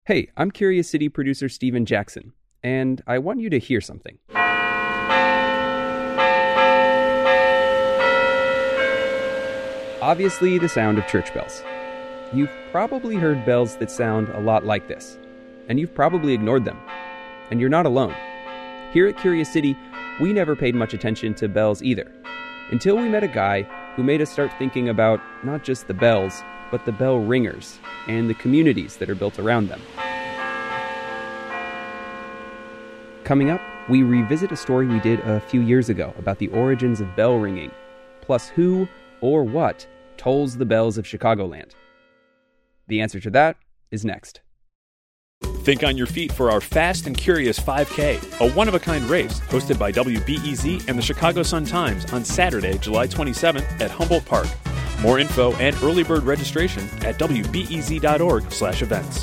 Hey, I'm Curious City producer Steven Jackson, and I want you to hear something. Obviously, the sound of church bells. You've probably heard bells that sound a lot like this, and you've probably ignored them. And you're not alone. Here at Curious City, we never paid much attention to bells either, until we met a guy who made us start thinking about not just the bells, but the bell ringers and the communities that are built around them. Coming up, we revisit a story we did a few years ago about the origins of bell ringing, plus who or what tolls the bells of Chicagoland. The answer to that is next. Think on your feet for our Fast and Curious 5K, a one-of-a-kind race hosted by WBEZ and the Chicago Sun-Times on Saturday, July 27th at Humboldt Park. More info and early bird registration at wbez.org/events.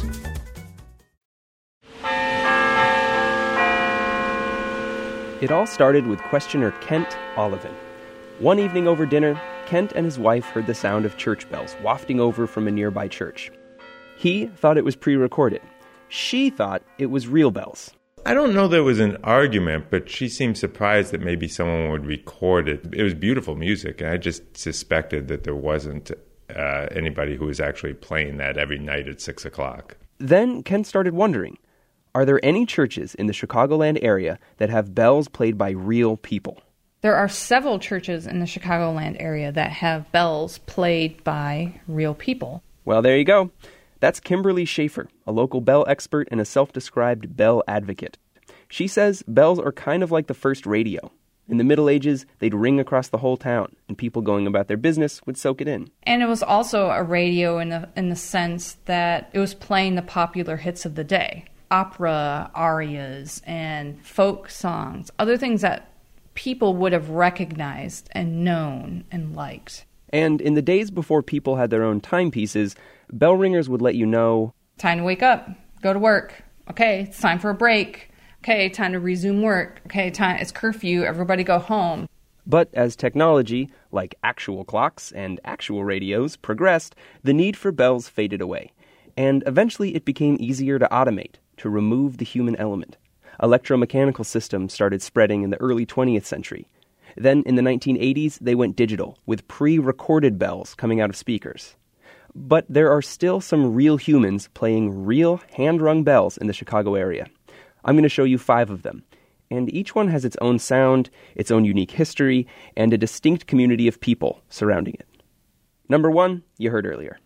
It all started with questioner Kent Olivan. One evening over dinner, Kent and his wife heard the sound of church bells wafting over from a nearby church. He thought it was pre-recorded. She thought it was real bells. I don't know there was an argument, but she seemed surprised that maybe someone would record it. It was beautiful music, and I just suspected that there wasn't anybody who was actually playing that every night at 6 o'clock. Then Kent started wondering, are there any churches in the Chicagoland area that have bells played by real people? There are several churches in the Chicagoland area that have bells played by real people. Well, there you go. That's Kimberly Schaefer, a local bell expert and a self-described bell advocate. She says bells are kind of like the first radio. In the Middle Ages, they'd ring across the whole town, and people going about their business would soak it in. And it was also a radio in the sense that it was playing the popular hits of the day. Opera arias and folk songs, other things that people would have recognized and known and liked. And in the days before people had their own timepieces, bell ringers would let you know, time to wake up, go to work. Okay, it's time for a break. Okay, time to resume work. Okay, it's curfew, everybody go home. But as technology, like actual clocks and actual radios, progressed, the need for bells faded away. And eventually it became easier to automate, to remove the human element. Electromechanical systems started spreading in the early 20th century. Then in the 1980s, they went digital, with pre-recorded bells coming out of speakers. But there are still some real humans playing real hand-rung bells in the Chicago area. I'm going to show you 5 of them. And each one has its own sound, its own unique history, and a distinct community of people surrounding it. Number 1, you heard earlier.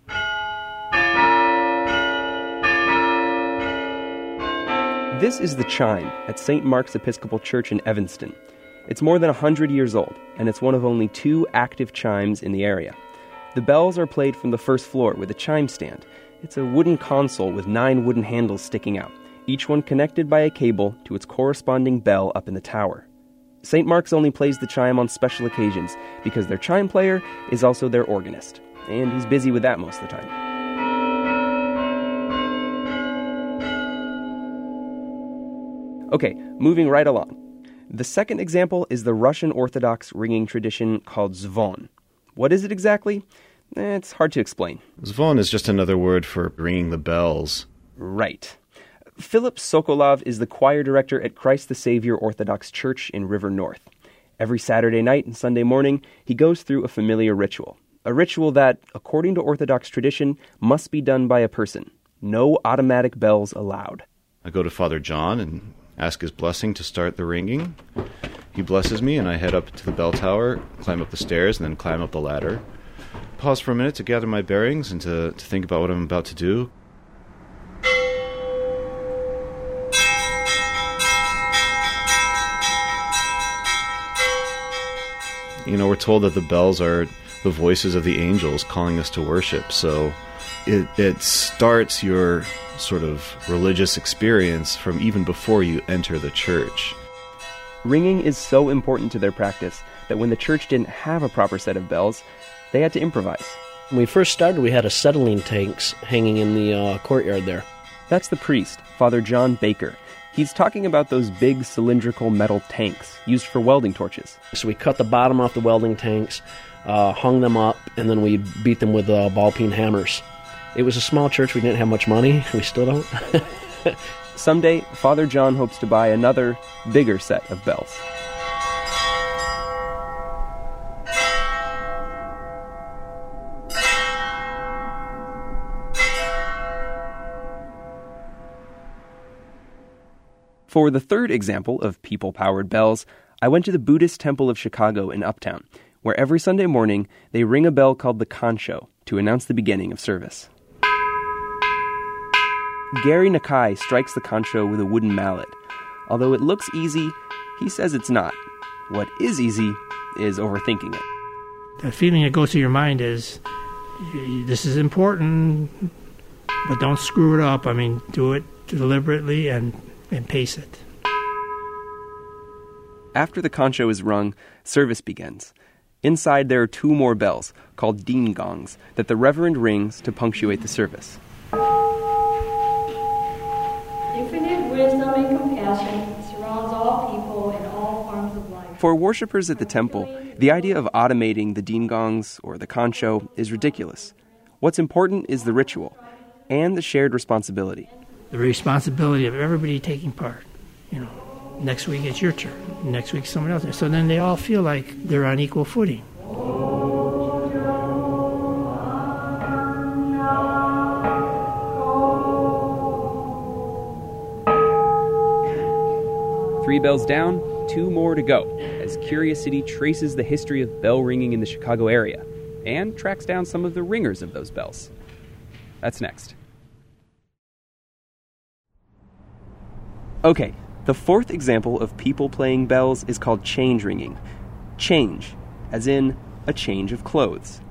This is the chime at St. Mark's Episcopal Church in Evanston. It's more than 100 years old, and it's one of only 2 active chimes in the area. The bells are played from the first floor with a chime stand. It's a wooden console with 9 wooden handles sticking out, each one connected by a cable to its corresponding bell up in the tower. St. Mark's only plays the chime on special occasions because their chime player is also their organist, and he's busy with that most of the time. Okay, moving right along. The second example is the Russian Orthodox ringing tradition called zvon. What is it exactly? It's hard to explain. Zvon is just another word for ringing the bells. Right. Philip Sokolov is the choir director at Christ the Savior Orthodox Church in River North. Every Saturday night and Sunday morning, he goes through a familiar ritual. A ritual that, according to Orthodox tradition, must be done by a person. No automatic bells allowed. I go to Father John and ask his blessing to start the ringing. He blesses me, and I head up to the bell tower, climb up the stairs, and then climb up the ladder. Pause for a minute to gather my bearings and to think about what I'm about to do. You know, we're told that the bells are the voices of the angels calling us to worship, so it starts your sort of religious experience from even before you enter the church. Ringing is so important to their practice that when the church didn't have a proper set of bells, they had to improvise. When we first started, we had acetylene tanks hanging in the courtyard there. That's the priest, Father John Baker. He's talking about those big cylindrical metal tanks used for welding torches. So we cut the bottom off the welding tanks, hung them up, and then we beat them with ball peen hammers. It was a small church. We didn't have much money. We still don't. Someday, Father John hopes to buy another, bigger set of bells. For the third example of people-powered bells, I went to the Buddhist Temple of Chicago in Uptown, where every Sunday morning they ring a bell called the kancho to announce the beginning of service. Gary Nakai strikes the kancho with a wooden mallet. Although it looks easy, he says it's not. What is easy is overthinking it. The feeling that goes through your mind is, this is important, but don't screw it up. I mean, do it deliberately and pace it. After the kancho is rung, service begins. Inside there are 2 more bells, called ding gongs, that the reverend rings to punctuate the service. Infinite wisdom and compassion surrounds all people in all forms of life. For worshippers at the temple, the idea of automating the ding gongs or the kancho is ridiculous. What's important is the ritual and the shared responsibility. The responsibility of everybody taking part. Next week it's your turn. Next week someone else. So then they all feel like they're on equal footing. 3 bells down, 2 more to go, as Curious City traces the history of bell ringing in the Chicago area and tracks down some of the ringers of those bells. That's next. Okay, the fourth example of people playing bells is called change ringing. Change, as in a change of clothes.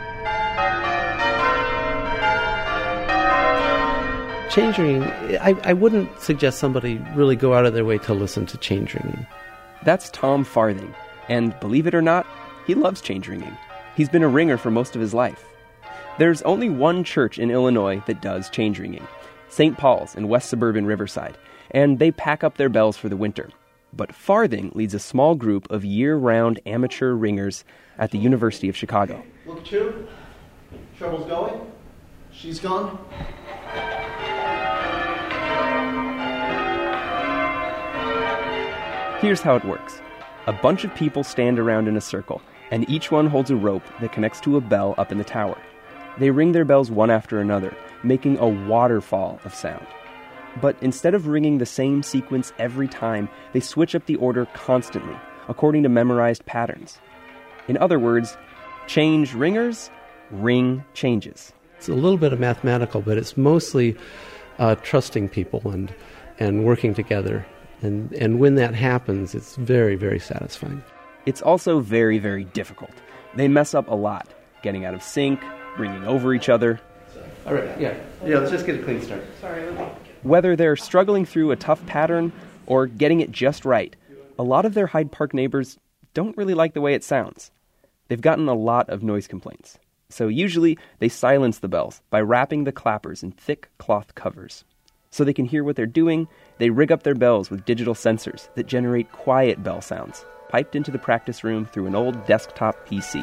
Change ringing, I wouldn't suggest somebody really go out of their way to listen to change ringing. That's Tom Farthing, and believe it or not, he loves change ringing. He's been a ringer for most of his life. There's only one church in Illinois that does change ringing, St. Paul's in West Suburban Riverside, and they pack up their bells for the winter. But Farthing leads a small group of year-round amateur ringers at the University of Chicago. Look, 2. Trouble's going. She's gone. Here's how it works. A bunch of people stand around in a circle, and each one holds a rope that connects to a bell up in the tower. They ring their bells one after another, making a waterfall of sound. But instead of ringing the same sequence every time, they switch up the order constantly, according to memorized patterns. In other words, change ringers, ring changes. It's a little bit of mathematical, but it's mostly trusting people and working together. And when that happens, it's very, very satisfying. It's also very, very difficult. They mess up a lot, getting out of sync, ringing over each other. All right, yeah, let's just get a clean start. Whether they're struggling through a tough pattern or getting it just right, a lot of their Hyde Park neighbors don't really like the way it sounds. They've gotten a lot of noise complaints. So usually they silence the bells by wrapping the clappers in thick cloth covers. So they can hear what they're doing, they rig up their bells with digital sensors that generate quiet bell sounds, piped into the practice room through an old desktop PC.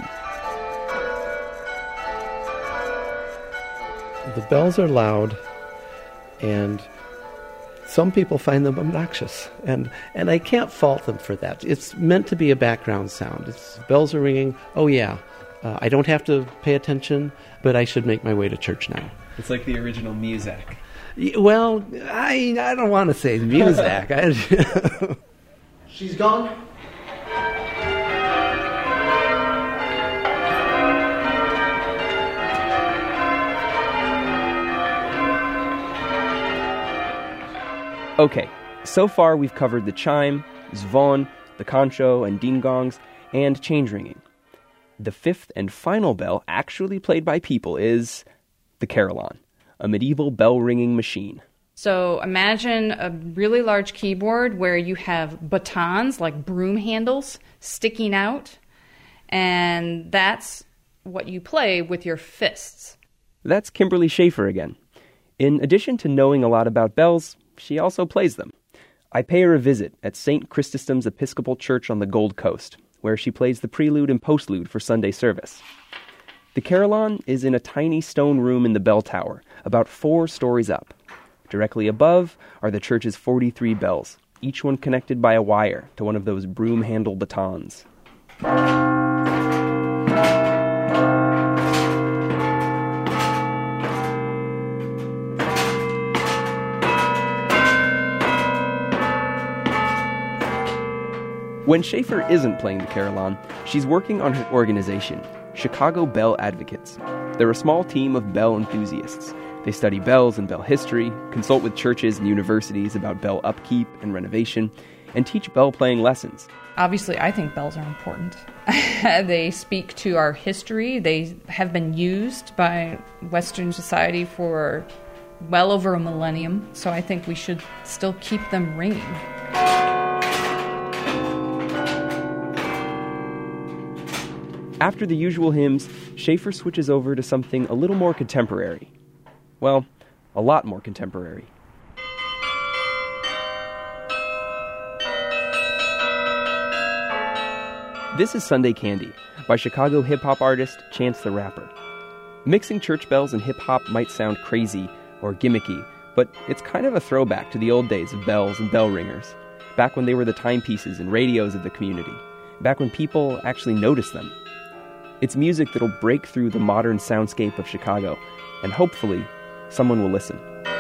The bells are loud, and some people find them obnoxious, and I can't fault them for that. It's meant to be a background sound. Bells are ringing, oh yeah, I don't have to pay attention, but I should make my way to church now. It's like the original Muzak. Well, I don't want to say Muzak. She's gone. Okay, so far we've covered the chime, zvon, the kancho and ding gongs, and change ringing. The fifth and final bell actually played by people is the carillon, a medieval bell-ringing machine. So imagine a really large keyboard where you have batons, like broom handles, sticking out, and that's what you play with your fists. That's Kimberly Schaefer again. In addition to knowing a lot about bells, she also plays them. I pay her a visit at St. Chrysostom's Episcopal Church on the Gold Coast, where she plays the prelude and postlude for Sunday service. The Carillon is in a tiny stone room in the bell tower, about 4 stories up. Directly above are the church's 43 bells, each one connected by a wire to one of those broom-handle batons. When Schaefer isn't playing the Carillon, she's working on her organization, Chicago Bell Advocates. They're a small team of bell enthusiasts. They study bells and bell history, consult with churches and universities about bell upkeep and renovation, and teach bell-playing lessons. Obviously, I think bells are important. They speak to our history. They have been used by Western society for well over a millennium, so I think we should still keep them ringing. After the usual hymns, Schaefer switches over to something a little more contemporary. Well, a lot more contemporary. This is Sunday Candy by Chicago hip-hop artist Chance the Rapper. Mixing church bells and hip-hop might sound crazy or gimmicky, but it's kind of a throwback to the old days of bells and bell ringers, back when they were the timepieces and radios of the community, back when people actually noticed them. It's music that'll break through the modern soundscape of Chicago, and hopefully, someone will listen.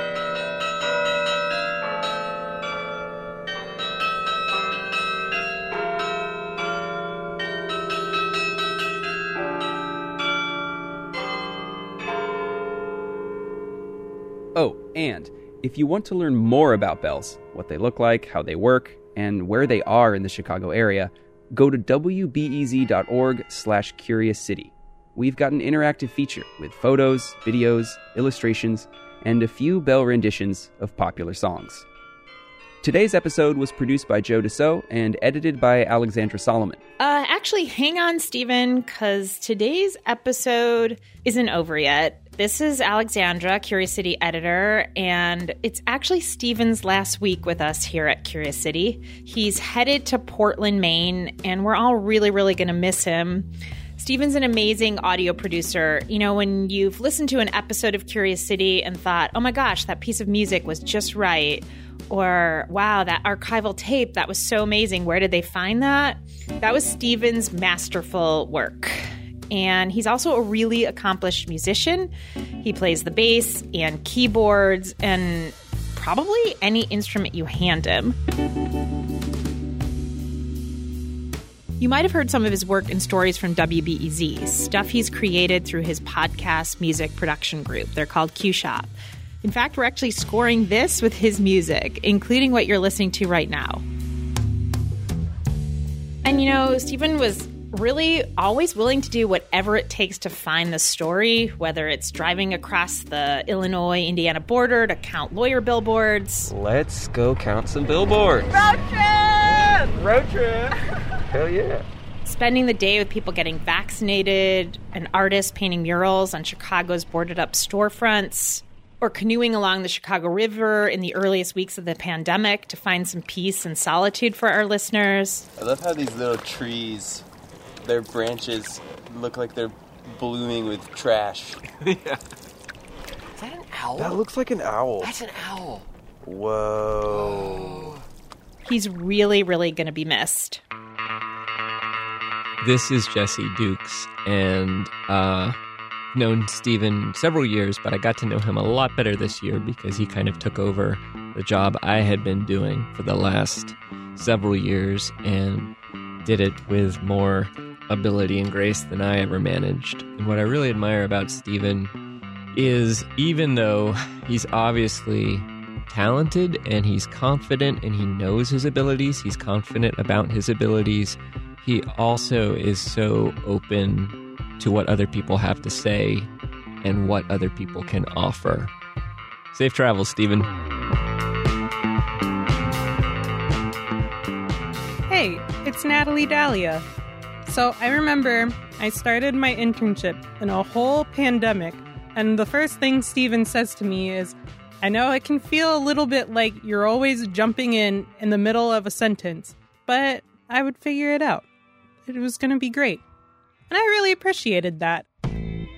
Oh, and if you want to learn more about bells, what they look like, how they work, and where they are in the Chicago area, go to wbez.org/Curious City. We've got an interactive feature with photos, videos, illustrations, and a few bell renditions of popular songs. Today's episode was produced by Joe Dassault and edited by Alexandra Solomon. Actually, hang on, Stephen, because today's episode isn't over yet. This is Alexandra, Curious City editor, and it's actually Stephen's last week with us here at Curious City. He's headed to Portland, Maine, and we're all really, really going to miss him. Stephen's an amazing audio producer. You know, when you've listened to an episode of Curious City and thought, oh my gosh, that piece of music was just right, or wow, that archival tape, that was so amazing, where did they find that? That was Stephen's masterful work. And he's also a really accomplished musician. He plays the bass and keyboards and probably any instrument you hand him. You might have heard some of his work and stories from WBEZ, stuff he's created through his podcast music production group. They're called Q Shop. In fact, we're actually scoring this with his music, including what you're listening to right now. And you know, Stephen was really always willing to do whatever it takes to find the story, whether it's driving across the Illinois-Indiana border to count lawyer billboards. Let's go count some billboards. Road trip! Road trip! Hell yeah. Spending the day with people getting vaccinated, an artist painting murals on Chicago's boarded-up storefronts, or canoeing along the Chicago River in the earliest weeks of the pandemic to find some peace and solitude for our listeners. I love how these little trees, their branches look like they're blooming with trash. Yeah. Is that an owl? That looks like an owl. That's an owl. Whoa. He's really, really going to be missed. This is Jesse Dukes, and known Stephen several years, but I got to know him a lot better this year because he kind of took over the job I had been doing for the last several years and did it with more ability and grace than I ever managed. And what I really admire about Stephen is, even though he's obviously talented and he's confident and he knows his abilities, he's confident about his abilities, he also is so open to what other people have to say and what other people can offer. Safe travels, Stephen. Hey, it's Natalie Dahlia. So I remember I started my internship in a whole pandemic, and the first thing Stephen says to me is, I know it can feel a little bit like you're always jumping in the middle of a sentence, but I would figure it out. It was going to be great. And I really appreciated that.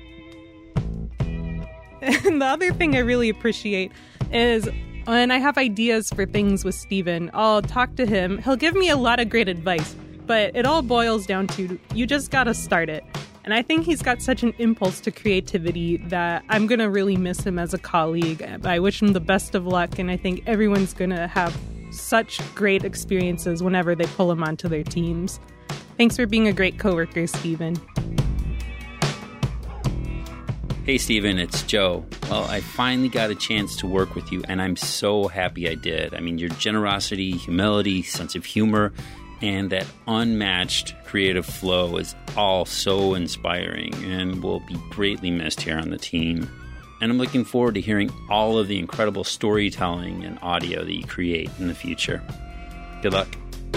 And the other thing I really appreciate is when I have ideas for things with Steven, I'll talk to him. He'll give me a lot of great advice, but it all boils down to you just gotta start it. And I think he's got such an impulse to creativity that I'm going to really miss him as a colleague. I wish him the best of luck, and I think everyone's going to have such great experiences whenever they pull him onto their teams. Thanks for being a great coworker, Steven. Hey, Steven, it's Joe. Well, I finally got a chance to work with you, and I'm so happy I did. I mean, your generosity, humility, sense of humor, and that unmatched creative flow is all so inspiring and will be greatly missed here on the team. And I'm looking forward to hearing all of the incredible storytelling and audio that you create in the future. Good luck.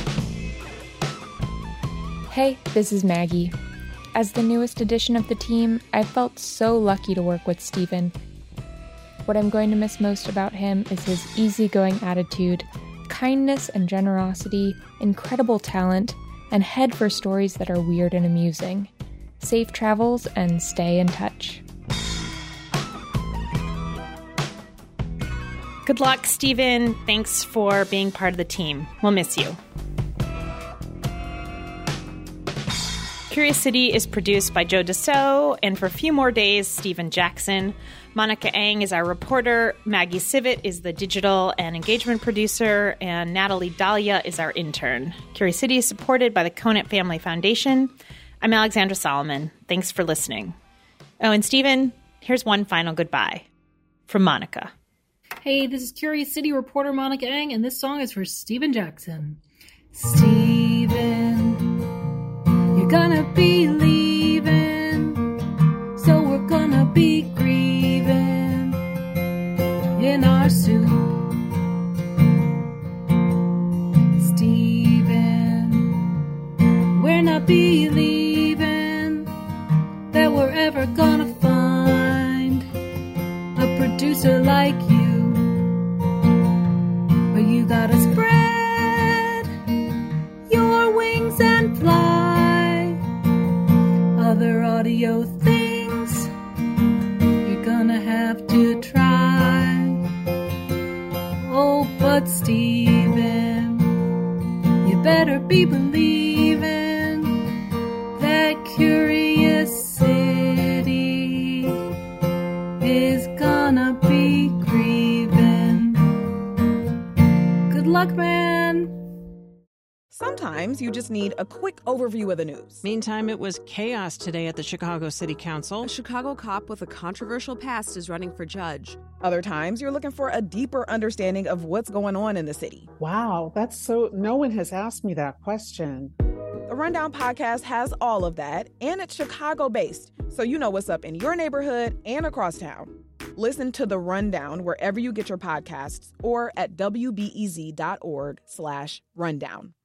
Hey, this is Maggie. As the newest addition of the team, I felt so lucky to work with Steven. What I'm going to miss most about him is his easygoing attitude, kindness and generosity, incredible talent, and head for stories that are weird and amusing. Safe travels and stay in touch. Good luck, Steven. Thanks for being part of the team. We'll miss you. Curious City is produced by Joe Dassault, and for a few more days, Steven Jackson. Monica Eng is our reporter, Maggie Sivit is the digital and engagement producer, and Natalie Dahlia is our intern. Curious City is supported by the Conant Family Foundation. I'm Alexandra Solomon. Thanks for listening. Oh, and Steven, here's one final goodbye from Monica. Hey, this is Curious City reporter Monica Eng, and this song is for Steven Jackson. Steven, you're gonna be leaving, so we're gonna be grieving in our soup. Steven, we're not believing that we're ever gonna find a producer like you. But you gotta spread your wings and fly. Other audio things you're gonna have to try. Oh, but Steven, you better be believing that Curious City is gonna be grieving. Good luck, man. Sometimes you just need a quick overview of the news. Meantime, it was chaos today at the Chicago City Council. A Chicago cop with a controversial past is running for judge. Other times, you're looking for a deeper understanding of what's going on in the city. Wow, that's so... No one has asked me that question. The Rundown podcast has all of that, and it's Chicago-based, so you know what's up in your neighborhood and across town. Listen to The Rundown wherever you get your podcasts or at wbez.org/rundown.